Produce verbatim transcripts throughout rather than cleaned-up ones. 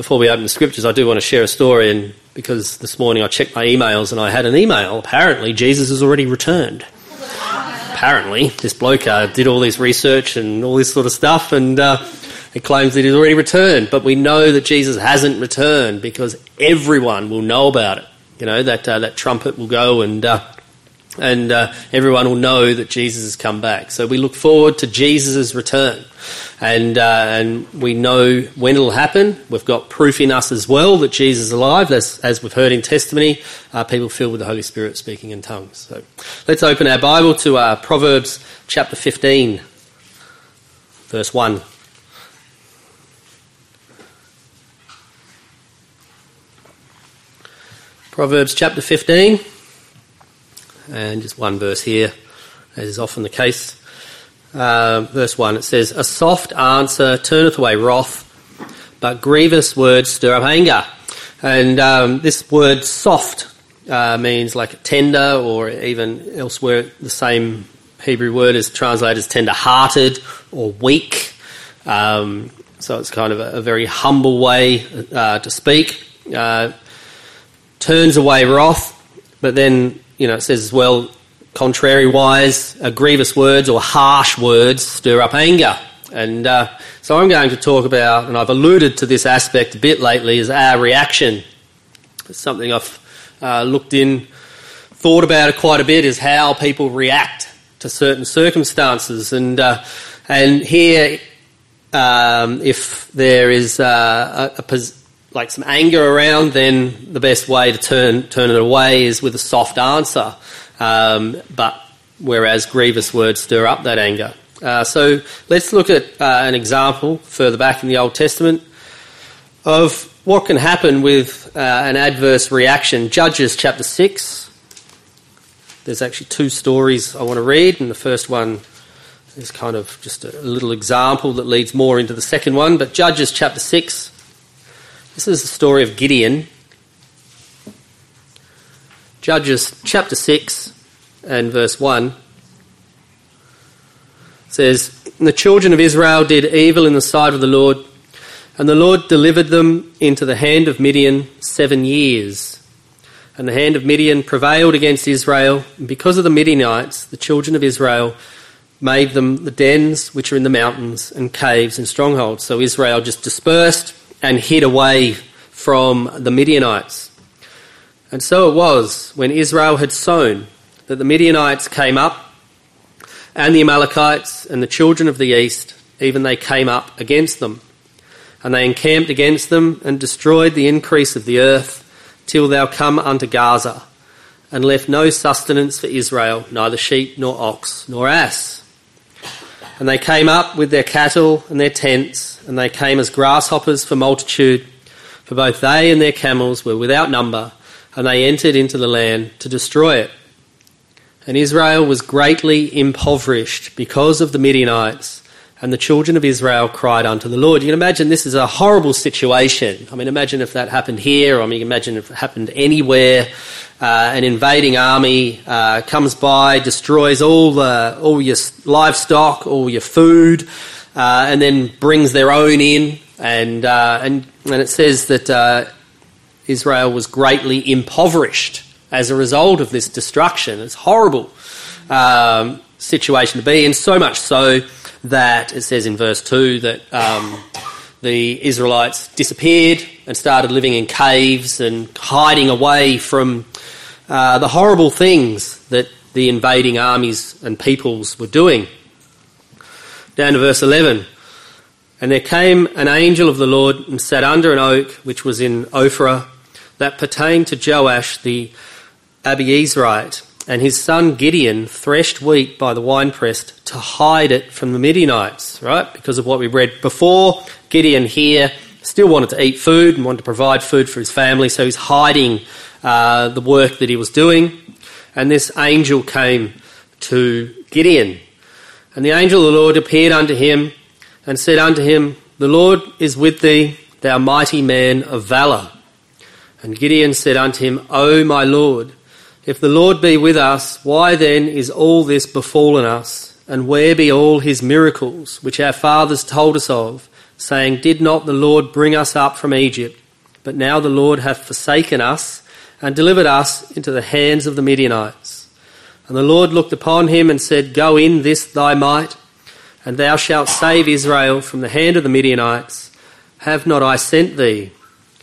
before we open the scriptures, I do want to share a story, and because this morning I checked my emails and I had an email. Apparently, Jesus has already returned. Apparently, this bloke uh, did all this research and all this sort of stuff, and uh, he claims that he's already returned. But we know that Jesus hasn't returned because everyone will know about it. You know, that uh, that trumpet will go, and uh, and uh, everyone will know that Jesus has come back. So we look forward to Jesus' return, and uh, and we know when it'll happen. We've got proof in us as well that Jesus is alive, as, as we've heard in testimony, uh, people filled with the Holy Spirit speaking in tongues. So let's open our Bible to uh, Proverbs chapter fifteen, verse one. Proverbs chapter fifteen, and just one verse here, as is often the case. Uh, verse one, it says, "A soft answer turneth away wrath, but grievous words stir up anger." And um, this word soft uh, means like tender, or even elsewhere the same Hebrew word is translated as tender-hearted or weak. Um, so it's kind of a, a very humble way uh, to speak. Uh, turns away wrath, but then, you know, it says as well, contrary-wise, uh, grievous words or harsh words stir up anger. And uh, so I'm going to talk about, and I've alluded to this aspect a bit lately, is our reaction. It's something I've uh, looked in, thought about it quite a bit, is how people react to certain circumstances. And uh, and here, um, if there is uh, a, a pos- like some anger around, then the best way to turn turn it away is with a soft answer. Um, but whereas grievous words stir up that anger. Uh, so let's look at uh, an example further back in the Old Testament of what can happen with uh, an adverse reaction. Judges chapter six. There's actually two stories I want to read, and the first one is kind of just a little example that leads more into the second one. But Judges chapter six. This is the story of Gideon. Judges chapter six and verse one says, "And the children of Israel did evil in the sight of the Lord, and the Lord delivered them into the hand of Midian seven years. And the hand of Midian prevailed against Israel, and because of the Midianites, the children of Israel made them the dens which are in the mountains and caves and strongholds." So Israel just dispersed and hid away from the Midianites. And so it was, when Israel had sown, that the Midianites came up, and the Amalekites and the children of the east, even they came up against them. And they encamped against them, and destroyed the increase of the earth, till thou come unto Gaza, and left no sustenance for Israel, neither sheep, nor ox, nor ass. And they came up with their cattle and their tents, and they came as grasshoppers for multitude, for both they and their camels were without number, and they entered into the land to destroy it. And Israel was greatly impoverished because of the Midianites, and the children of Israel cried unto the Lord. You can imagine this is a horrible situation. I mean, imagine if that happened here. I mean, imagine if it happened anywhere. Uh, an invading army uh, comes by, destroys all the, all your livestock, all your food, uh, and then brings their own in. And uh, and and it says that uh, Israel was greatly impoverished as a result of this destruction. It's a horrible um, situation to be in, so much so that it says in verse two that um, the Israelites disappeared and started living in caves and hiding away from uh, the horrible things that the invading armies and peoples were doing. Down to verse eleven. "And there came an angel of the Lord and sat under an oak which was in Ophrah, that pertained to Joash the Abiezrite, and his son Gideon threshed wheat by the winepress to hide it from the Midianites," right? Because of what we read before, Gideon here still wanted to eat food and wanted to provide food for his family, so he's hiding uh, the work that he was doing. And this angel came to Gideon. And the angel of the Lord appeared unto him and said unto him, "The Lord is with thee, thou mighty man of valour." And Gideon said unto him, "O my Lord, if the Lord be with us, why then is all this befallen us? And where be all his miracles, which our fathers told us of, saying, "Did not the Lord bring us up from Egypt? But now the Lord hath forsaken us and delivered us into the hands of the Midianites." And the Lord looked upon him and said, "Go in this thy might, and thou shalt save Israel from the hand of the Midianites. Have not I sent thee?"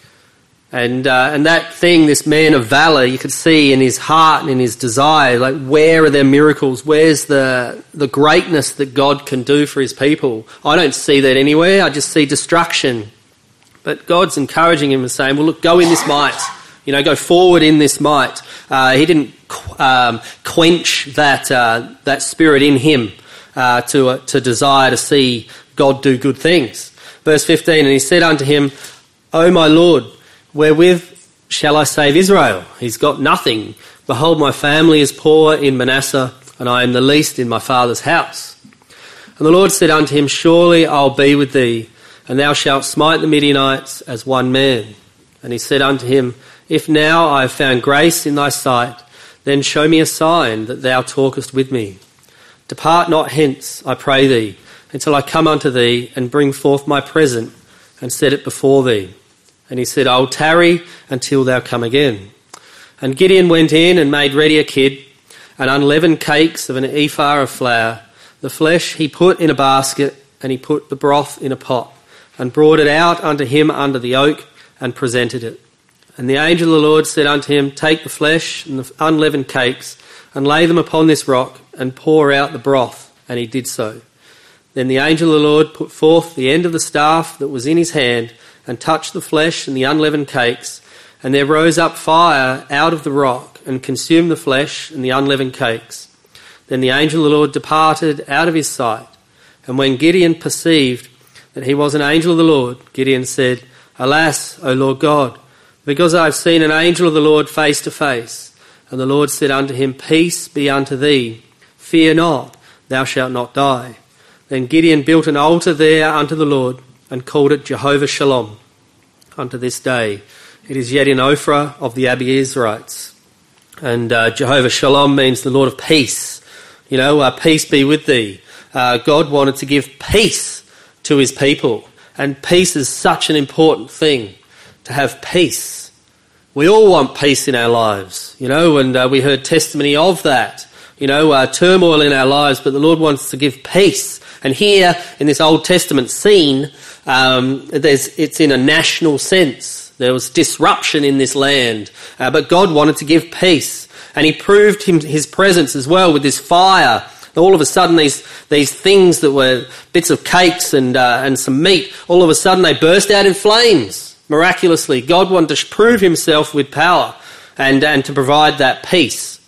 And uh, and that thing, this man of valour, you could see in his heart and in his desire, like, where are their miracles? Where's the the greatness that God can do for his people? I don't see that anywhere. I just see destruction. But God's encouraging him and saying, well, look, go in this might. You know, go forward in this might. Uh, he didn't um, quench that uh, that spirit in him uh, to uh, to desire to see God do good things. Verse fifteen, and he said unto him, "O my Lord, wherewith shall I save Israel? He's got nothing. Behold, my family is poor in Manasseh, and I am the least in my father's house." And the Lord said unto him, "Surely I'll be with thee, and thou shalt smite the Midianites as one man." And he said unto him, "If now I have found grace in thy sight, then show me a sign that thou talkest with me. Depart not hence, I pray thee, until I come unto thee and bring forth my present and set it before thee." And he said, "I will tarry until thou come again." And Gideon went in and made ready a kid, and unleavened cakes of an ephah of flour. The flesh he put in a basket, and he put the broth in a pot, and brought it out unto him under the oak, and presented it. And the angel of the Lord said unto him, "Take the flesh and the unleavened cakes, and lay them upon this rock, and pour out the broth." And he did so. Then the angel of the Lord put forth the end of the staff that was in his hand, and touched the flesh and the unleavened cakes, and there rose up fire out of the rock, and consumed the flesh and the unleavened cakes. Then the angel of the Lord departed out of his sight. And when Gideon perceived that he was an angel of the Lord, Gideon said, "Alas, O Lord God, because I have seen an angel of the Lord face to face." And the Lord said unto him, "Peace be unto thee, fear not, thou shalt not die." Then Gideon built an altar there unto the Lord, and called it Jehovah Shalom. Unto this day it is yet in Ophrah of the Abiezrites. And uh, Jehovah Shalom means the Lord of peace. You know, uh, peace be with thee. Uh, God wanted to give peace to his people. And peace is such an important thing, to have peace. We all want peace in our lives, you know, and uh, we heard testimony of that. You know, uh, turmoil in our lives, but the Lord wants to give peace. And here in this Old Testament scene, um, there's, it's in a national sense. There was disruption in this land, uh, but God wanted to give peace. And he proved him, his presence as well with this fire. All of a sudden, these these things that were bits of cakes and uh, and some meat, all of a sudden they burst out in flames, miraculously. God wanted to prove himself with power and, and to provide that peace.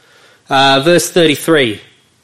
Uh, verse thirty-three.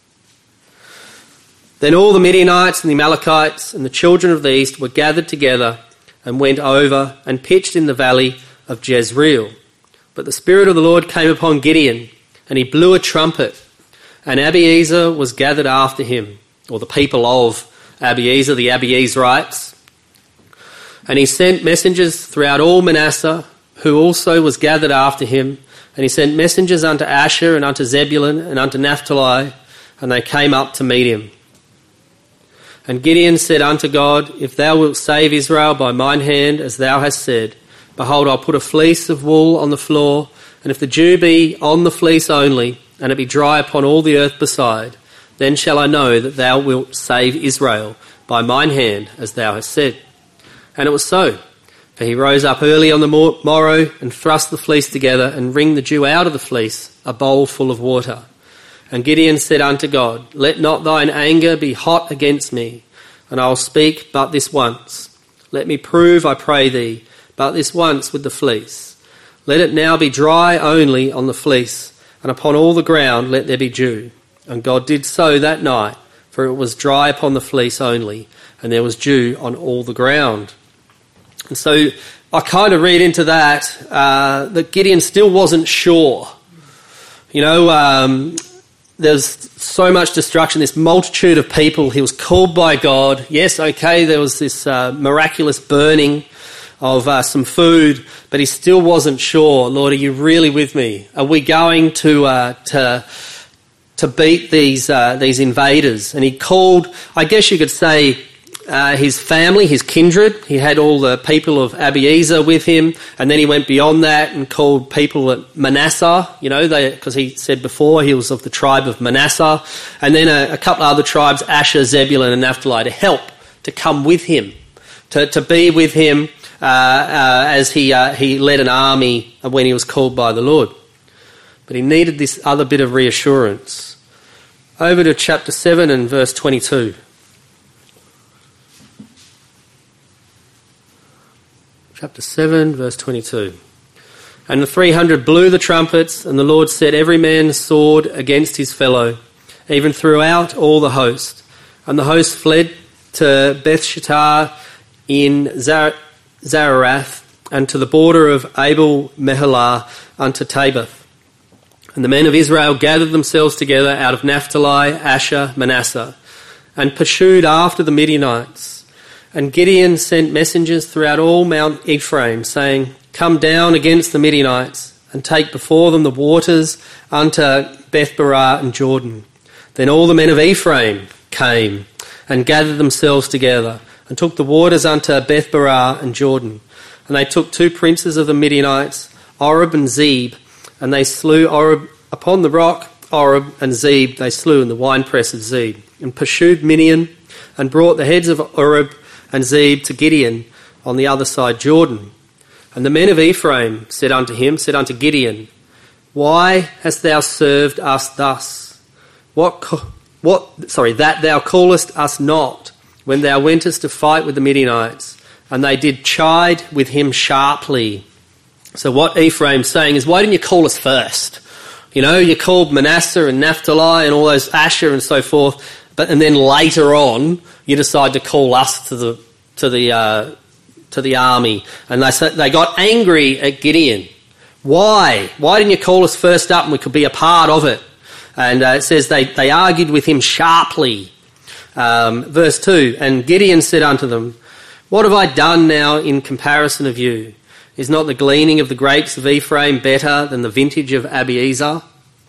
Then all the Midianites and the Amalekites and the children of the east were gathered together and went over and pitched in the valley of Jezreel. But the Spirit of the Lord came upon Gideon, and he blew a trumpet, and Abiezer was gathered after him, or the people of Abiezer, the Abiezrites. And he sent messengers throughout all Manasseh, who also was gathered after him, and he sent messengers unto Asher and unto Zebulun and unto Naphtali, and they came up to meet him. And Gideon said unto God, "If thou wilt save Israel by mine hand, as thou hast said, behold, I'll put a fleece of wool on the floor, and if the dew be on the fleece only, and it be dry upon all the earth beside, then shall I know that thou wilt save Israel by mine hand, as thou hast said." And it was so. For he rose up early on the morrow, and thrust the fleece together, and wringed the dew out of the fleece, a bowl full of water. And Gideon said unto God, "Let not thine anger be hot against me, and I will speak but this once. Let me prove, I pray thee, but this once with the fleece. Let it now be dry only on the fleece, and upon all the ground let there be dew." And God did so that night, for it was dry upon the fleece only, and there was dew on all the ground. And so I kind of read into that, uh, that Gideon still wasn't sure. You know, um, there's so much destruction, this multitude of people. He was called by God. Yes, okay, there was this uh, miraculous burning of uh, some food, but he still wasn't sure. Lord, are you really with me? Are we going to uh, to to beat these uh, these invaders? And he called, I guess you could say, uh, his family, his kindred. He had all the people of Abiezer with him, and then he went beyond that and called people at Manasseh, you know, because he said before he was of the tribe of Manasseh, and then a, a couple of other tribes, Asher, Zebulun and Naphtali, to help, to come with him, to, to be with him uh, uh, as he, uh, he led an army when he was called by the Lord. But he needed this other bit of reassurance. Over to chapter seven and verse twenty-two. Chapter seven, verse twenty-two. And the three hundred blew the trumpets, and the Lord set every man's sword against his fellow, even throughout all the host. And the host fled to Bethshittah in Zar- Zararath, and to the border of Abel-Meholah unto Tabath. And the men of Israel gathered themselves together out of Naphtali, Asher, Manasseh, and pursued after the Midianites. And Gideon sent messengers throughout all Mount Ephraim, saying, Come down against the Midianites, and take before them the waters unto Bethbarah and Jordan. Then all the men of Ephraim came, and gathered themselves together, and took the waters unto Bethbarah and Jordan. And they took two princes of the Midianites, Oreb and Zeb, and they slew Oreb upon the rock, Oreb and Zeb they slew in the winepress of Zeb, and pursued Midian, and brought the heads of Oreb and Zeb to Gideon on the other side Jordan. And the men of Ephraim said unto him, said unto Gideon, Why hast thou served us thus? What, what, sorry, that thou callest us not, when thou wentest to fight with the Midianites? And they did chide with him sharply. So what Ephraim's saying is, why didn't you call us first? You know, you called Manasseh and Naphtali and all those Asher and so forth, but and then later on you decide to call us to the to the uh, to the army, and they they got angry at Gideon. Why? Why didn't you call us first up and we could be a part of it? And uh, it says they they argued with him sharply. Um, verse two, and Gideon said unto them, What have I done now in comparison of you? Is not the gleaning of the grapes of Ephraim better than the vintage of Abiezer?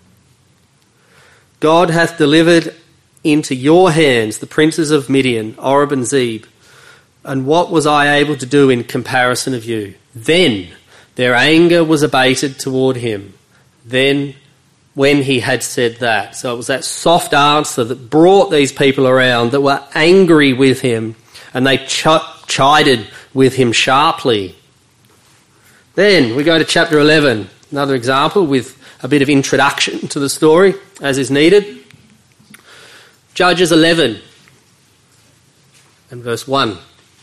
God hath delivered into your hands the princes of Midian, Oreb and Zeb. And what was I able to do in comparison of you? Then their anger was abated toward him. Then when he had said that. So it was that soft answer that brought these people around that were angry with him, and they ch- chided with him sharply. Then we go to chapter eleven, another example with a bit of introduction to the story, as is needed. Judges eleven and verse one.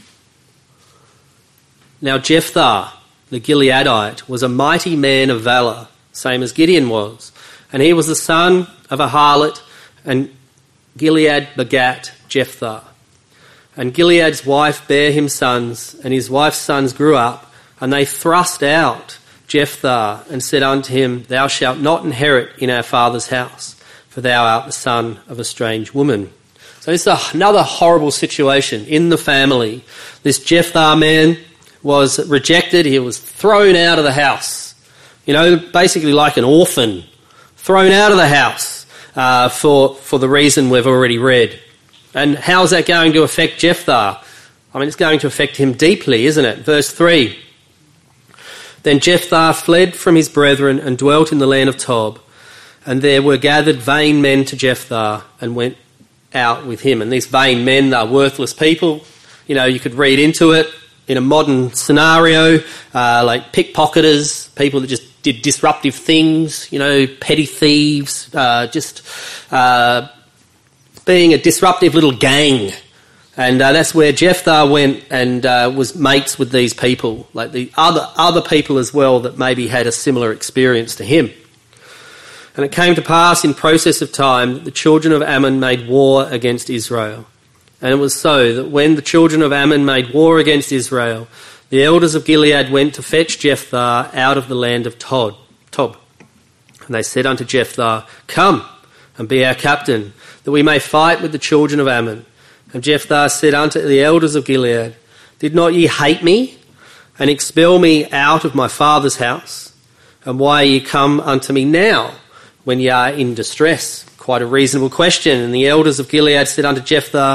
Now Jephthah, the Gileadite, was a mighty man of valour, same as Gideon was. And he was the son of a harlot, and Gilead begat Jephthah. And Gilead's wife bare him sons, and his wife's sons grew up, and they thrust out Jephthah, and said unto him, Thou shalt not inherit in our father's house, for thou art the son of a strange woman. So this is another horrible situation in the family. This Jephthah man was rejected. He was thrown out of the house. You know, basically like an orphan, thrown out of the house uh, for, for the reason we've already read. And how is that going to affect Jephthah? I mean, it's going to affect him deeply, isn't it? Verse three. Then Jephthah fled from his brethren and dwelt in the land of Tob. And there were gathered vain men to Jephthah and went out with him. And these vain men are worthless people. You know, you could read into it in a modern scenario, uh, like pickpocketers, people that just did disruptive things, you know, petty thieves, uh, just uh, being a disruptive little gang. And uh, that's where Jephthah went and uh, was mates with these people, like the other other people as well that maybe had a similar experience to him. And it came to pass in process of time that the children of Ammon made war against Israel. And it was so that when the children of Ammon made war against Israel, the elders of Gilead went to fetch Jephthah out of the land of Tob. Tob. And they said unto Jephthah, Come and be our captain, that we may fight with the children of Ammon. And Jephthah said unto the elders of Gilead, Did not ye hate me, and expel me out of my father's house? And why are ye come unto me now, when ye are in distress? Quite a reasonable question. And the elders of Gilead said unto Jephthah,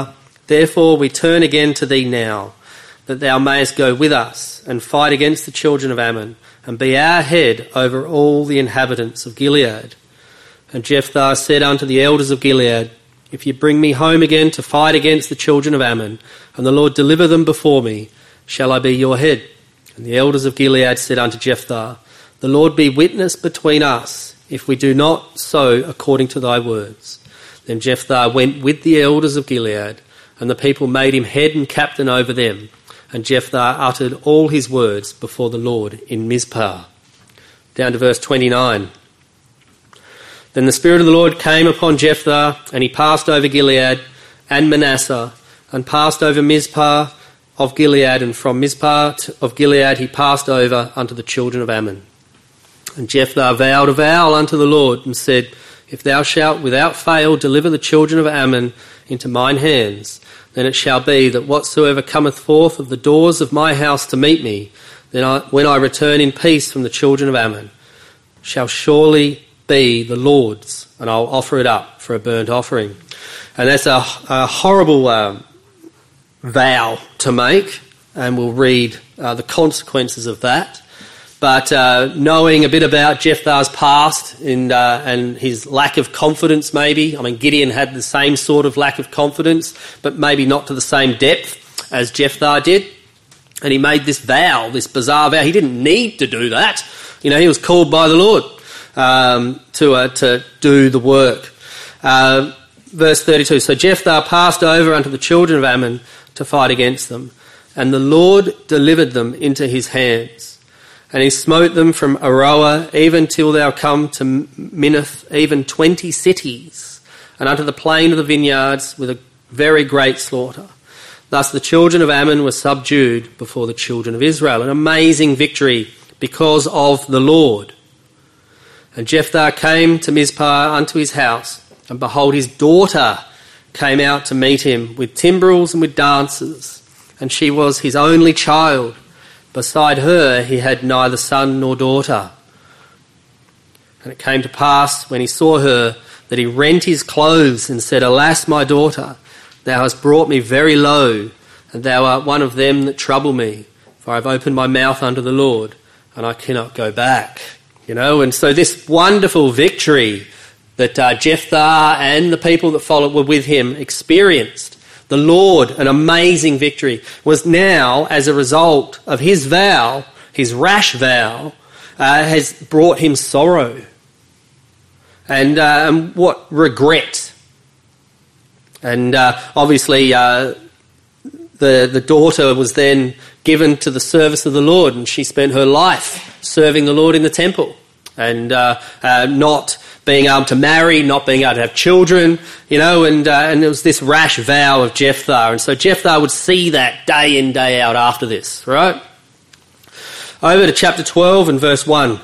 Therefore we turn again to thee now, that thou mayest go with us and fight against the children of Ammon, and be our head over all the inhabitants of Gilead. And Jephthah said unto the elders of Gilead, If you bring me home again to fight against the children of Ammon, and the Lord deliver them before me, shall I be your head? And the elders of Gilead said unto Jephthah, The Lord be witness between us, if we do not so according to thy words. Then Jephthah went with the elders of Gilead, and the people made him head and captain over them. And Jephthah uttered all his words before the Lord in Mizpah. Down to verse twenty-nine. Then the Spirit of the Lord came upon Jephthah, and he passed over Gilead and Manasseh, and passed over Mizpah of Gilead, and from Mizpah of Gilead he passed over unto the children of Ammon. And Jephthah vowed a vow unto the Lord, and said, If thou shalt without fail deliver the children of Ammon into mine hands, then it shall be that whatsoever cometh forth of the doors of my house to meet me, then I, when I return in peace from the children of Ammon, shall surely be the Lord's, and I'll offer it up for a burnt offering. And that's a, a horrible um, vow to make, and we'll read uh, the consequences of that. But uh, knowing a bit about Jephthah's past and, uh, and his lack of confidence maybe, I mean Gideon had the same sort of lack of confidence, but maybe not to the same depth as Jephthah did. And he made this vow, this bizarre vow. He didn't need to do that. You know, he was called by the Lord um, to, uh, to do the work. Uh, verse thirty-two, So Jephthah passed over unto the children of Ammon to fight against them, and the Lord delivered them into his hands. And he smote them from Aroer even till thou come to Minnith, even twenty cities, and unto the plain of the vineyards with a very great slaughter. Thus the children of Ammon were subdued before the children of Israel. An amazing victory because of the Lord. And Jephthah came to Mizpah unto his house, and behold, his daughter came out to meet him with timbrels and with dances, and she was his only child. Beside her he had neither son nor daughter. And it came to pass, when he saw her, that he rent his clothes and said, Alas, my daughter, thou hast brought me very low, and thou art one of them that trouble me, for I have opened my mouth unto the Lord, and I cannot go back. You know, and so this wonderful victory that uh, Jephthah and the people that followed were with him experienced, the Lord, an amazing victory, was now, as a result of his vow, his rash vow, uh, has brought him sorrow. And um, what regret. And uh, obviously uh, the, the daughter was then given to the service of the Lord, and she spent her life serving the Lord in the temple, and uh, uh, not being able to marry, not being able to have children, you know, and uh, and it was this rash vow of Jephthah. And so Jephthah would see that day in, day out after this, right? Over to chapter twelve and verse one.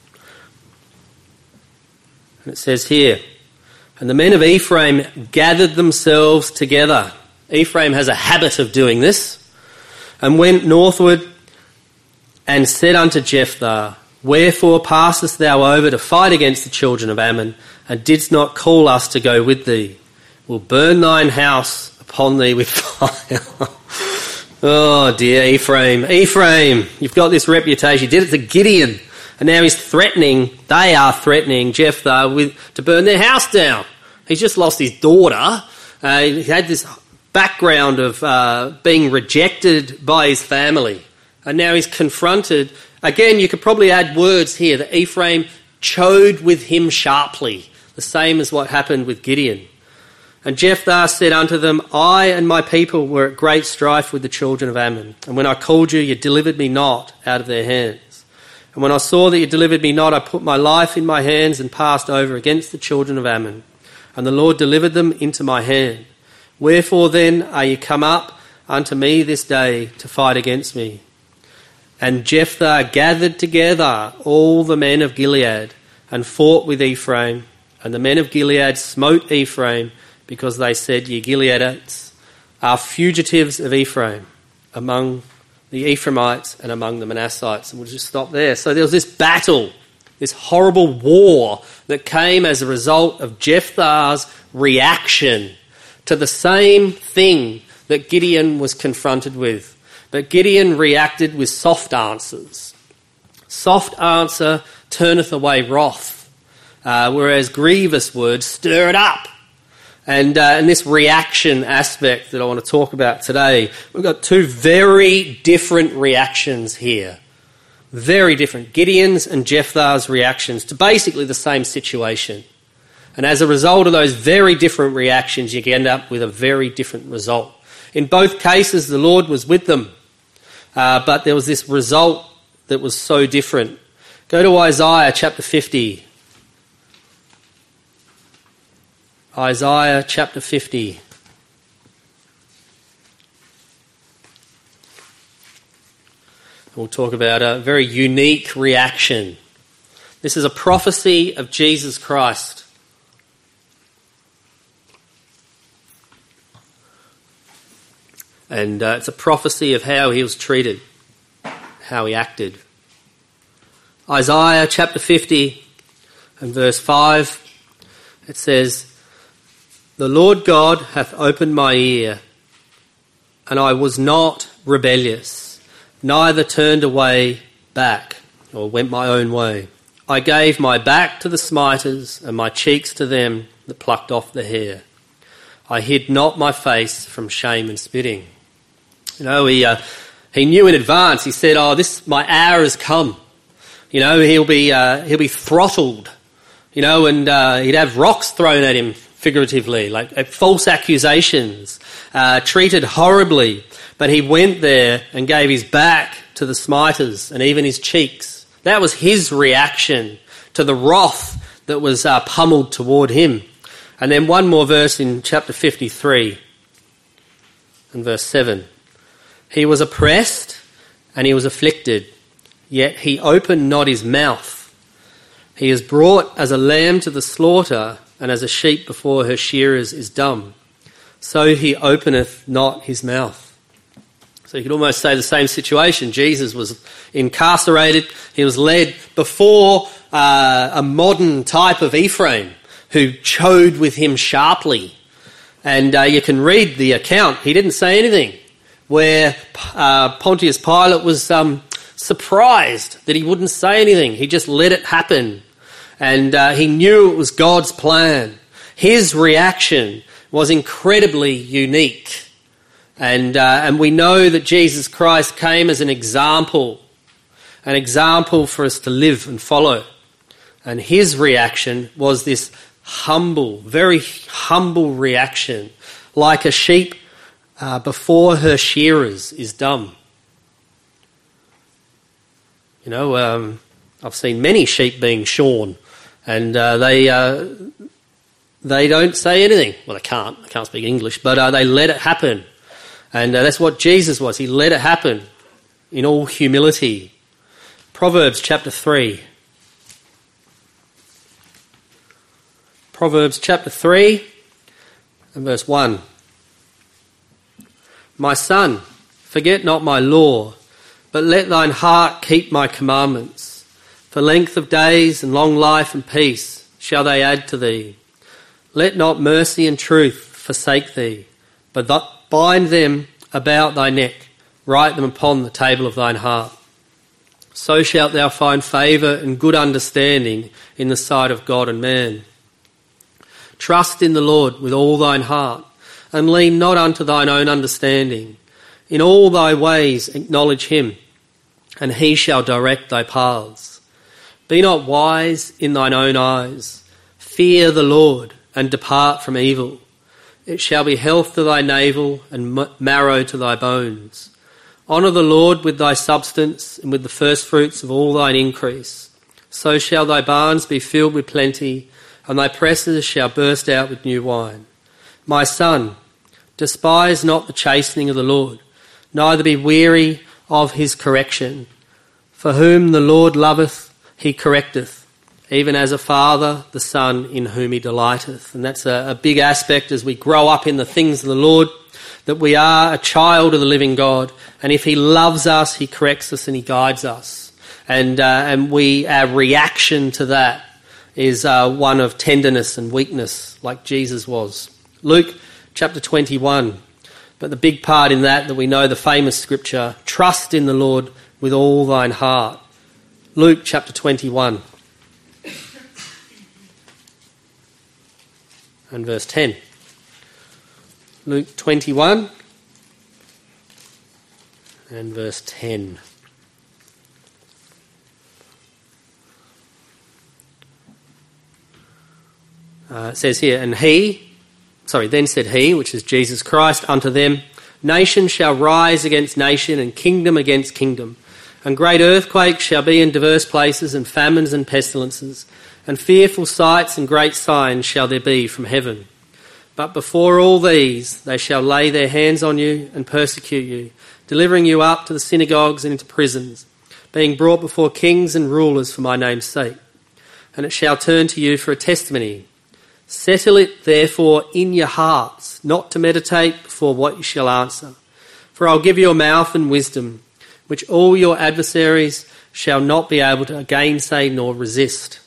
And it says here, And the men of Ephraim gathered themselves together. Ephraim has a habit of doing this. And went northward and said unto Jephthah, Wherefore passest thou over to fight against the children of Ammon, and didst not call us to go with thee? We'll burn thine house upon thee with fire. Oh dear, Ephraim. Ephraim, you've got this reputation. You did it to Gideon, and now he's threatening, they are threatening Jephthah with, to burn their house down. He's just lost his daughter. Uh, he had this background of uh, being rejected by his family, and now he's confronted. Again, you could probably add words here that Ephraim chode with him sharply, the same as what happened with Gideon. And Jephthah said unto them, I and my people were at great strife with the children of Ammon, and when I called you, you delivered me not out of their hands. And when I saw that you delivered me not, I put my life in my hands and passed over against the children of Ammon, and the Lord delivered them into my hand. Wherefore then are ye come up unto me this day to fight against me? And Jephthah gathered together all the men of Gilead and fought with Ephraim. And the men of Gilead smote Ephraim, because they said, Ye Gileadites are fugitives of Ephraim among the Ephraimites and among the Manassites. And we'll just stop there. So there was this battle, this horrible war that came as a result of Jephthah's reaction to the same thing that Gideon was confronted with. But Gideon reacted with soft answers. Soft answer turneth away wrath, uh, whereas grievous words stir it up. And, uh, and this reaction aspect that I want to talk about today, we've got two very different reactions here. Very different. Gideon's and Jephthah's reactions to basically the same situation. And as a result of those very different reactions, you end up with a very different result. In both cases, the Lord was with them, uh, but there was this result that was so different. Go to Isaiah chapter fifty. Isaiah chapter fifty. We'll talk about a very unique reaction. This is a prophecy of Jesus Christ. And uh, it's a prophecy of how he was treated, how he acted. Isaiah chapter fifty and verse five, it says, "The Lord God hath opened my ear, and I was not rebellious, neither turned away back, or went my own way. I gave my back to the smiters, and my cheeks to them that plucked off the hair. I hid not my face from shame and spitting." You know, he uh, he knew in advance. He said, "Oh, this my hour has come." You know, he'll be uh, he'll be throttled. You know, and uh, he'd have rocks thrown at him, figuratively, like uh, false accusations, uh, treated horribly. But he went there and gave his back to the smiters and even his cheeks. That was his reaction to the wrath that was uh, pummeled toward him. And then one more verse in chapter fifty-three and verse seven. "He was oppressed and he was afflicted, yet he opened not his mouth. He is brought as a lamb to the slaughter, and as a sheep before her shearers is dumb. So he openeth not his mouth." So you could almost say the same situation. Jesus was incarcerated. He was led before uh, a modern type of Ephraim who chode with him sharply. And uh, you can read the account. He didn't say anything. Where uh, Pontius Pilate was um, surprised that he wouldn't say anything. He just let it happen. And uh, he knew it was God's plan. His reaction was incredibly unique. And uh, and we know that Jesus Christ came as an example, an example for us to live and follow. And his reaction was this humble, very humble reaction, like a sheep Uh, before her shearers is dumb. You know, um, I've seen many sheep being shorn, and uh, they uh, they don't say anything. Well, they can't. They can't speak English, but uh, they let it happen. And uh, that's what Jesus was. He let it happen in all humility. Proverbs chapter three. Proverbs chapter three and verse one. "My son, forget not my law, but let thine heart keep my commandments. For length of days and long life and peace shall they add to thee. Let not mercy and truth forsake thee, but th- bind them about thy neck, write them upon the table of thine heart. So shalt thou find favour and good understanding in the sight of God and man. Trust in the Lord with all thine heart, and lean not unto thine own understanding. In all thy ways acknowledge him, and he shall direct thy paths. Be not wise in thine own eyes. Fear the Lord, and depart from evil. It shall be health to thy navel, and marrow to thy bones. Honour the Lord with thy substance, and with the firstfruits of all thine increase. So shall thy barns be filled with plenty, and thy presses shall burst out with new wine. My son, despise not the chastening of the Lord, neither be weary of his correction. For whom the Lord loveth, he correcteth, even as a father the son in whom he delighteth. And that's a, a big aspect as we grow up in the things of the Lord, that we are a child of the living God. And if he loves us, he corrects us and he guides us. And uh, and we our reaction to that is uh, one of tenderness and weakness, like Jesus was. Luke chapter twenty-one, But the big part in that, that we know the famous scripture, trust in the Lord with all thine heart. Luke chapter twenty-one and verse ten. Luke twenty-one and verse ten. Uh, it says here, and he, sorry, then said he, which is Jesus Christ, unto them, nation shall rise against nation, and kingdom against kingdom. And great earthquakes shall be in diverse places, and famines and pestilences, and fearful sights and great signs shall there be from heaven. But before all these they shall lay their hands on you and persecute you, delivering you up to the synagogues and into prisons, being brought before kings and rulers for my name's sake. And it shall turn to you for a testimony. Settle it therefore in your hearts, not to meditate before what you shall answer. For I'll give you a mouth and wisdom, which all your adversaries shall not be able to gainsay nor resist.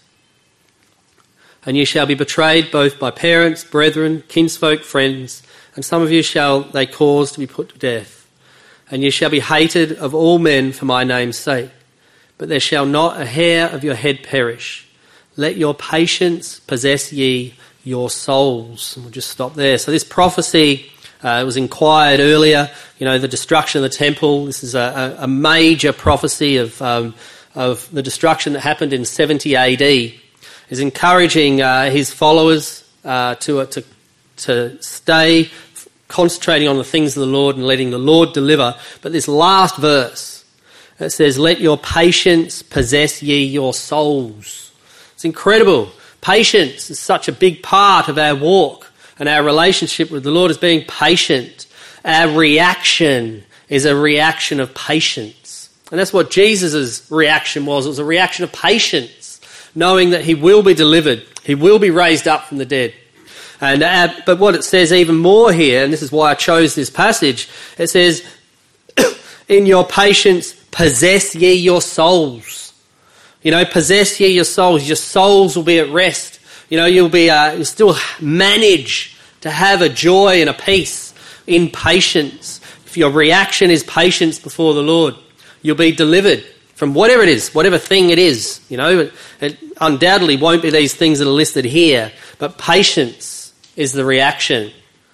And you shall be betrayed both by parents, brethren, kinsfolk, friends, and some of you shall they cause to be put to death. And you shall be hated of all men for my name's sake. But there shall not a hair of your head perish. Let your patience possess ye your souls. And we'll just stop there. So this prophecy uh, was inquired earlier, you know, the destruction of the temple. This is a, a major prophecy of um, of the destruction that happened in seventy A D. Is encouraging uh, his followers uh, to, uh, to to stay concentrating on the things of the Lord and letting the Lord deliver. But this last verse, it says, let your patience possess ye your souls. It's incredible. Patience is such a big part of our walk and our relationship with the Lord, is being patient. Our reaction is a reaction of patience. And that's what Jesus' reaction was. It was a reaction of patience, knowing that he will be delivered. He will be raised up from the dead. And uh, But what it says even more here, and this is why I chose this passage, it says, in your patience possess ye your souls. You know, possess ye your souls. Your souls will be at rest. You know, you'll be, uh, you'll still manage to have a joy and a peace in patience. If your reaction is patience before the Lord, you'll be delivered from whatever it is, whatever thing it is. You know, it, it undoubtedly won't be these things that are listed here, but patience is the reaction.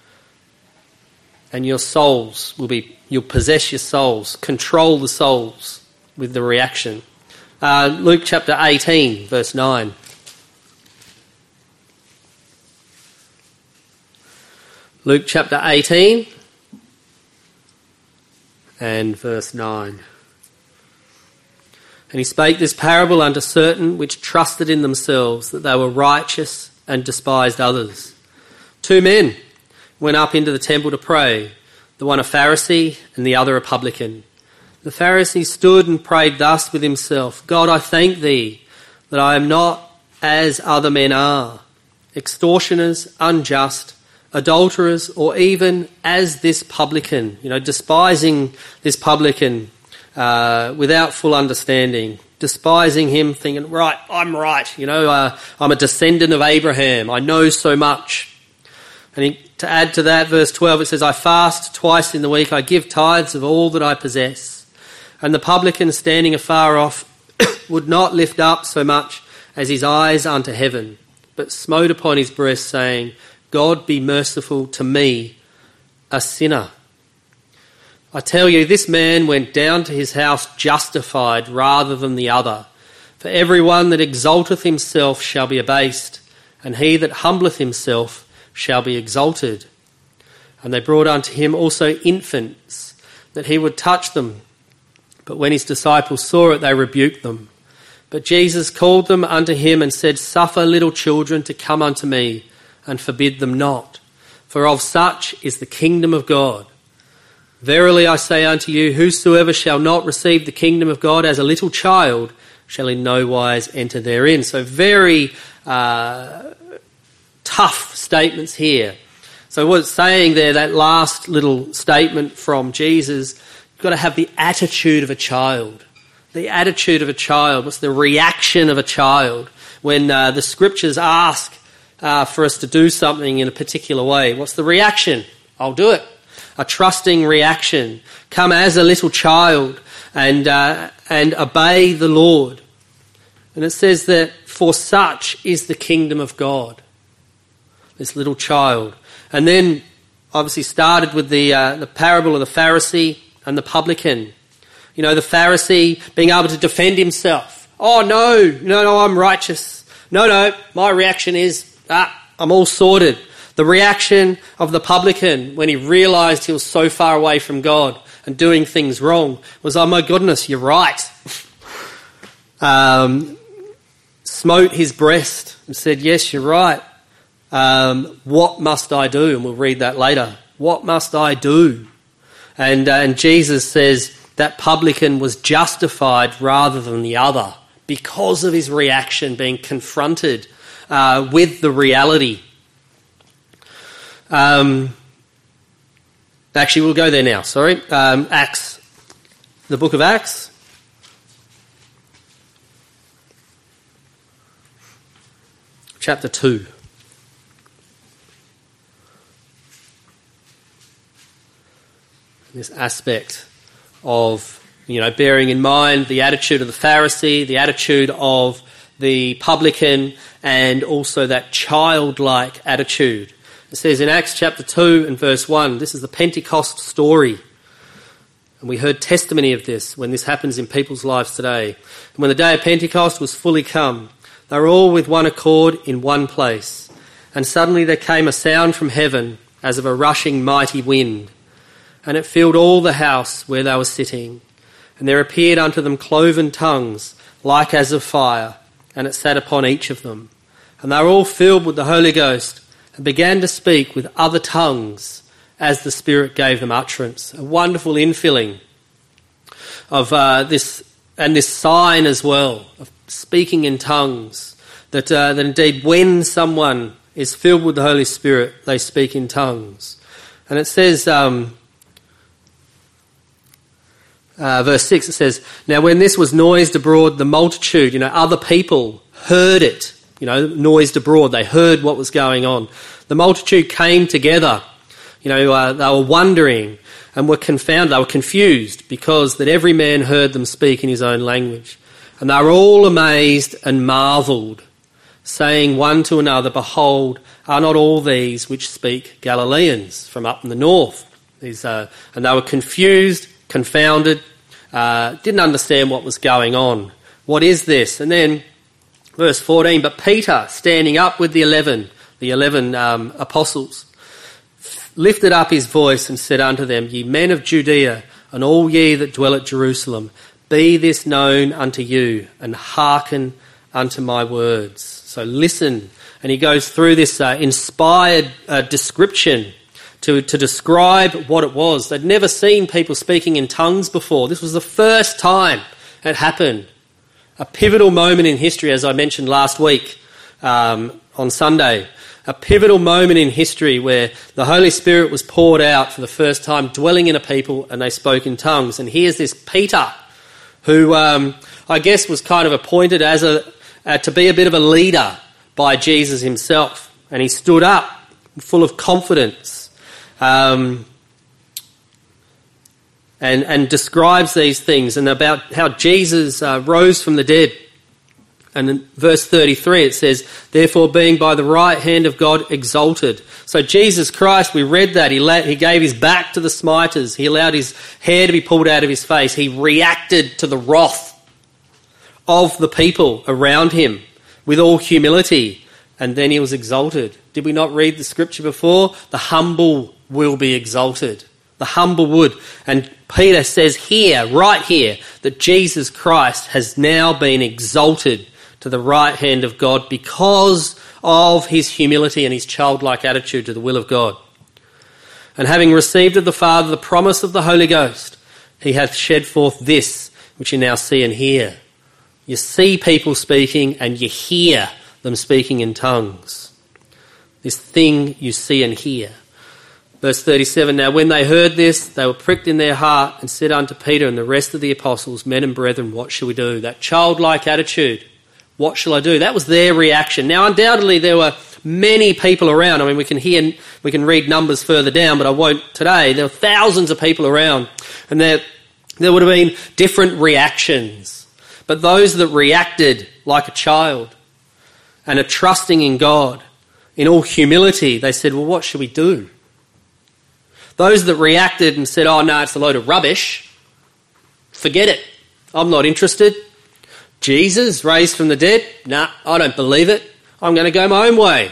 And your souls will be, you'll possess your souls, control the souls with the reaction. Uh, Luke chapter eighteen, verse nine. Luke chapter eighteen and verse nine. And he spake this parable unto certain which trusted in themselves that they were righteous and despised others. Two men went up into the temple to pray, the one a Pharisee and the other a publican. The Pharisee stood and prayed thus with himself, God, I thank thee that I am not as other men are, extortioners, unjust, adulterers, or even as this publican, you know, despising this publican uh, without full understanding, despising him, thinking, right, I'm right, you know, uh, I'm a descendant of Abraham, I know so much. And he, to add to that, verse twelve, it says, I fast twice in the week, I give tithes of all that I possess. And the publican standing afar off would not lift up so much as his eyes unto heaven, but smote upon his breast, saying, God be merciful to me, a sinner. I tell you, this man went down to his house justified rather than the other. For every one that exalteth himself shall be abased, and he that humbleth himself shall be exalted. And they brought unto him also infants, that he would touch them. But when his disciples saw it, they rebuked them. But Jesus called them unto him and said, Suffer little children to come unto me, and forbid them not. For of such is the kingdom of God. Verily I say unto you, whosoever shall not receive the kingdom of God as a little child shall in no wise enter therein. So very uh, tough statements here. So what it's saying there, that last little statement from Jesus, you've got to have the attitude of a child. The attitude of a child. What's the reaction of a child when uh, the scriptures ask uh, for us to do something in a particular way? What's the reaction? I'll do it. a trusting reaction. Come as a little child and uh, and obey the Lord. And it says that for such is the kingdom of God. This little child. And then obviously started with the uh, the parable of the Pharisee and the publican. You know, the Pharisee being able to defend himself. Oh, no, no, no, I'm righteous. No, no, my reaction is, ah, I'm all sorted. The reaction of the publican when he realised he was so far away from God and doing things wrong was, oh my goodness, you're right. um, smote his breast and said, yes, you're right. Um, what must I do? And we'll read that later. What must I do? And, uh, and Jesus says that publican was justified rather than the other because of his reaction being confronted uh, with the reality. Um, actually, we'll go there now, sorry. Um, Acts, the book of Acts. Chapter two. This aspect of, you know, bearing in mind the attitude of the Pharisee, the attitude of the publican, and also that childlike attitude. It says in Acts chapter two and verse one, this is the Pentecost story. And we heard testimony of this when this happens in people's lives today. And when the day of Pentecost was fully come, they were all with one accord in one place. And suddenly there came a sound from heaven as of a rushing mighty wind. And it filled all the house where they were sitting. And there appeared unto them cloven tongues, like as of fire, and it sat upon each of them. And they were all filled with the Holy Ghost, and began to speak with other tongues as the Spirit gave them utterance. A wonderful infilling of uh, this, and this sign as well, of speaking in tongues, that, uh, that indeed when someone is filled with the Holy Spirit, they speak in tongues. And it says... Um, Uh, verse six, it says, now when this was noised abroad, the multitude, you know, other people heard it, you know, noised abroad. They heard what was going on. The multitude came together, you know, uh, they were wondering and were confounded. They were confused because that every man heard them speak in his own language. And they were all amazed and marvelled, saying one to another, behold, are not all these which speak Galileans from up in the north? These, uh, and they were confused, confounded, uh, didn't understand what was going on. What is this? And then verse fourteen, but Peter, standing up with the eleven, the eleven um, apostles, lifted up his voice and said unto them, ye men of Judea, and all ye that dwell at Jerusalem, be this known unto you, and hearken unto my words. So listen. And he goes through this uh, inspired uh, description To, to describe what it was. They'd never seen people speaking in tongues before. This was the first time it happened. A pivotal moment in history, as I mentioned last week um, on Sunday. A pivotal moment in history where the Holy Spirit was poured out for the first time, dwelling in a people, and they spoke in tongues. And here's this Peter, who um, I guess was kind of appointed as a uh, to be a bit of a leader by Jesus himself. And he stood up full of confidence. Um, and, and describes these things and about how Jesus uh, rose from the dead. And in verse thirty-three it says, therefore being by the right hand of God exalted. So Jesus Christ, we read that, he, la- he gave his back to the smiters. He allowed his hair to be pulled out of his face. He reacted to the wrath of the people around him with all humility. And then he was exalted. Did we not read the scripture before? The humble will be exalted. The humble would. And Peter says here, right here, that Jesus Christ has now been exalted to the right hand of God because of his humility and his childlike attitude to the will of God. And having received of the Father the promise of the Holy Ghost, he hath shed forth this, which you now see and hear. You see people speaking and you hear them speaking in tongues. This thing you see and hear. Verse thirty-seven, now when they heard this, they were pricked in their heart and said unto Peter and the rest of the apostles, men and brethren, what shall we do? That childlike attitude, what shall I do? That was their reaction. Now undoubtedly there were many people around. I mean, we can hear, we can read numbers further down, but I won't today. There were thousands of people around, and there, there would have been different reactions. But those that reacted like a child and are trusting in God in all humility, they said, well, what should we do? Those that reacted and said, oh, no, it's a load of rubbish, forget it. I'm not interested. Jesus raised from the dead? Nah, I don't believe it. I'm going to go my own way.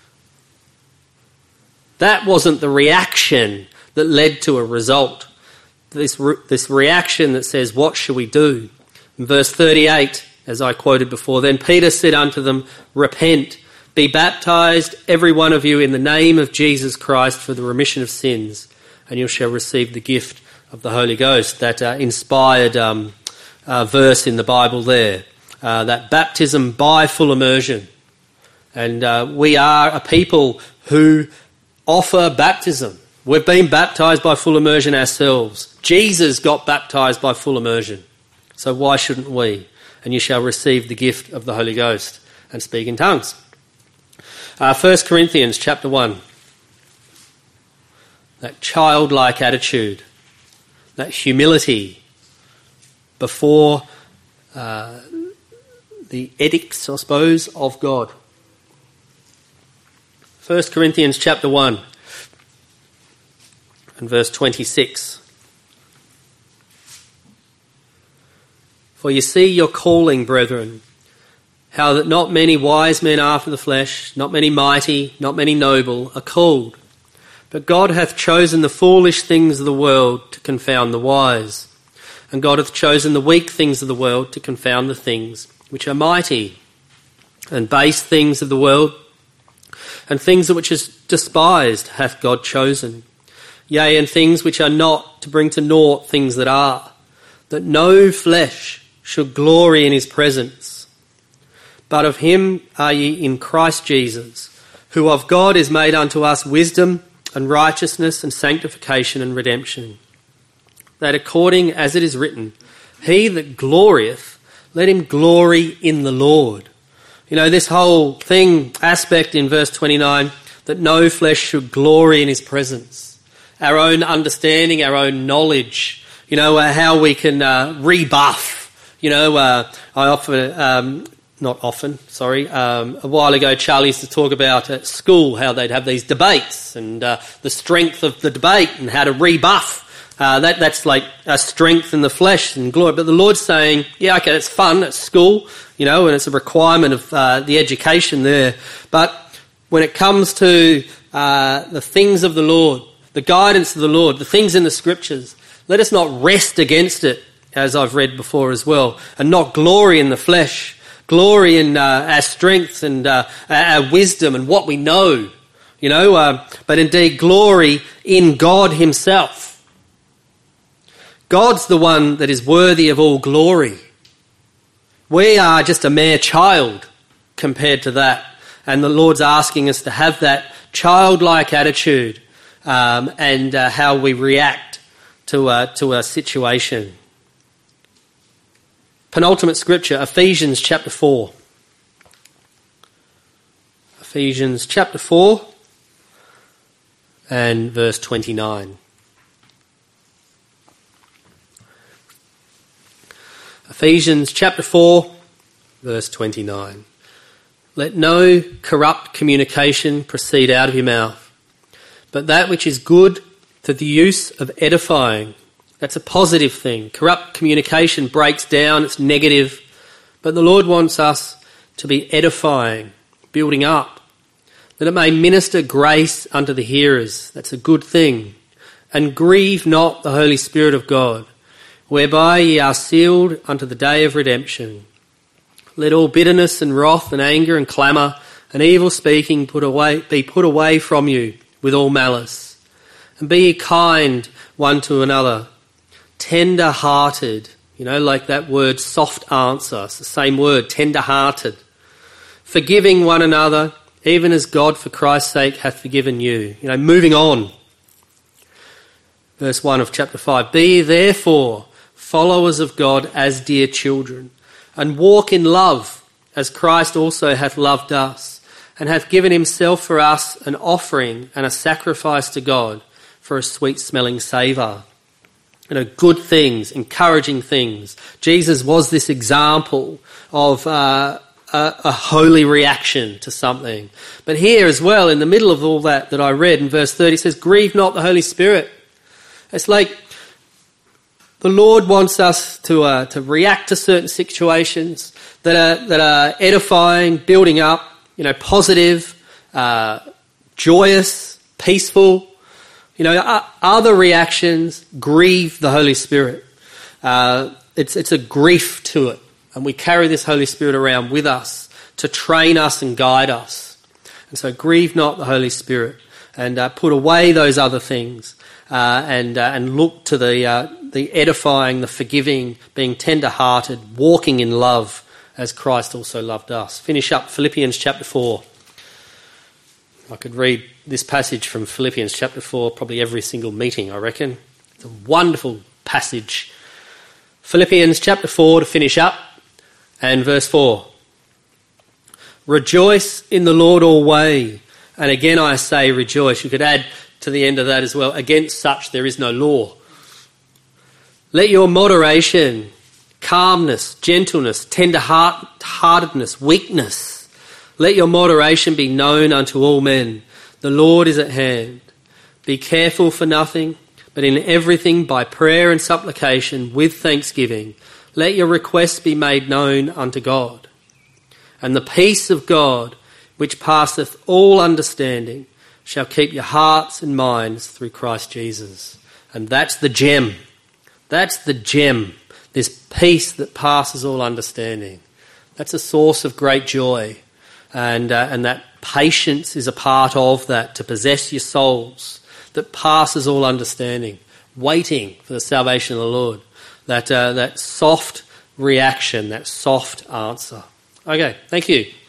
That wasn't the reaction that led to a result. This, re- this reaction that says, what shall we do? In verse thirty-eight, as I quoted before, then Peter said unto them, repent, be baptized, every one of you, in the name of Jesus Christ for the remission of sins, and you shall receive the gift of the Holy Ghost. That uh, inspired um, uh, verse in the Bible there, uh, that baptism by full immersion. And uh, we are a people who offer baptism. We've been baptised by full immersion ourselves. Jesus got baptised by full immersion. So why shouldn't we? And you shall receive the gift of the Holy Ghost and speak in tongues. Uh, First Corinthians chapter one. That childlike attitude, that humility before uh, the edicts, I suppose, of God. First Corinthians chapter one and verse twenty-six. For you see your calling, brethren, how that not many wise men after the flesh, not many mighty, not many noble, are called. But God hath chosen the foolish things of the world to confound the wise. And God hath chosen the weak things of the world to confound the things which are mighty. And base things of the world, and things which is despised hath God chosen. Yea, and things which are not, to bring to naught things that are, that no flesh should glory in his presence. But of him are ye in Christ Jesus, who of God is made unto us wisdom and righteousness and sanctification and redemption. That according as it is written, he that glorieth, let him glory in the Lord. You know, this whole thing, aspect in verse twenty-nine, that no flesh should glory in his presence. Our own understanding, our own knowledge, you know, uh, how we can uh, rebuff. You know, uh, I often, um, not often, sorry, um, a while ago Charlie used to talk about at school how they'd have these debates and uh, the strength of the debate and how to rebuff. Uh, that that's like a strength in the flesh and glory. But the Lord's saying, yeah, okay, it's fun at school, you know, and it's a requirement of uh, the education there. But when it comes to uh, the things of the Lord, the guidance of the Lord, the things in the Scriptures, let us not rest against it, as I've read before as well, and not glory in the flesh, glory in uh, our strength and uh, our wisdom and what we know, you know, uh, but indeed glory in God himself. God's the one that is worthy of all glory. We are just a mere child compared to that, and the Lord's asking us to have that childlike attitude um, and uh, how we react to uh, to a situation. Penultimate scripture, Ephesians chapter four. Ephesians chapter four and verse twenty-nine. Ephesians chapter four, verse twenty-nine. Let no corrupt communication proceed out of your mouth, but that which is good to the use of edifying. That's a positive thing. Corrupt communication breaks down, it's negative. But the Lord wants us to be edifying, building up, that it may minister grace unto the hearers. That's a good thing. And grieve not the Holy Spirit of God, whereby ye are sealed unto the day of redemption. Let all bitterness and wrath and anger and clamour and evil speaking put away, be put away from you with all malice. And be ye kind one to another, tender-hearted, you know, like that word soft answer, it's the same word, tender-hearted, forgiving one another, even as God for Christ's sake hath forgiven you. You know, moving on. Verse one of chapter five, be ye therefore followers of God as dear children, and walk in love, as Christ also hath loved us, and hath given himself for us an offering and a sacrifice to God for a sweet-smelling savour. You know, good things, encouraging things. Jesus was this example of uh, a, a holy reaction to something. But here as well, in the middle of all that that I read in verse thirty, it says, grieve not the Holy Spirit. It's like the Lord wants us to uh, to react to certain situations that are that are edifying, building up, you know, positive, uh, joyous, peaceful. You know, other reactions grieve the Holy Spirit. Uh, it's it's a grief to it, and we carry this Holy Spirit around with us to train us and guide us. And so, grieve not the Holy Spirit, and uh, put away those other things, uh, and uh, and look to the uh, the edifying, the forgiving, being tender-hearted, walking in love as Christ also loved us. Finish up Philippians chapter four. I could read this passage from Philippians chapter four probably every single meeting, I reckon. It's a wonderful passage. Philippians chapter four to finish up, and verse four. Rejoice in the Lord always, and again I say rejoice. You could add to the end of that as well, against such there is no law. Let your moderation, calmness, gentleness, tender-heartedness, weakness, let your moderation be known unto all men. The Lord is at hand. Be careful for nothing, but in everything by prayer and supplication with thanksgiving, let your requests be made known unto God. And the peace of God, which passeth all understanding, shall keep your hearts and minds through Christ Jesus. And that's the gem. That's the gem. This peace that passes all understanding. That's a source of great joy. And uh, and that patience is a part of that, to possess your souls, that passes all understanding, waiting for the salvation of the Lord. That uh, that soft reaction, that soft answer. Okay, thank you.